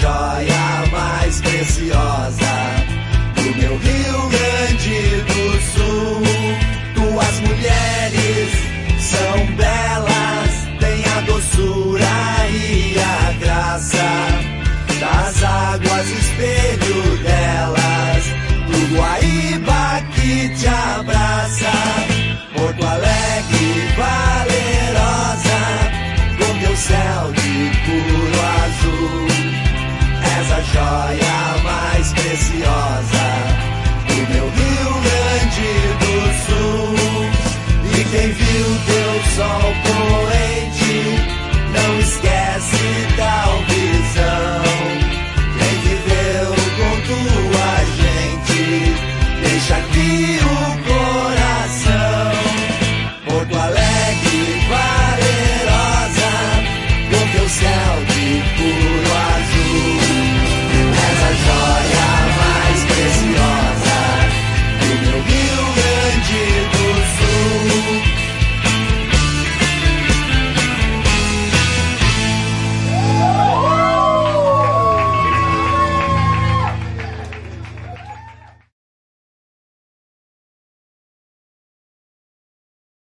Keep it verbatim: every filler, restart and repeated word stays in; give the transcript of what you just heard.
joia mais preciosa do meu Rio Grande do Sul. Tuas mulheres são belas, têm a doçura e a graça das águas, espelho delas, do Guaíba que te abraça. Porto Alegre, valerosa, com teu céu de puro azul, és a joia mais preciosa do meu Rio Grande do Sul. E quem viu teu sol poente não esquece talvez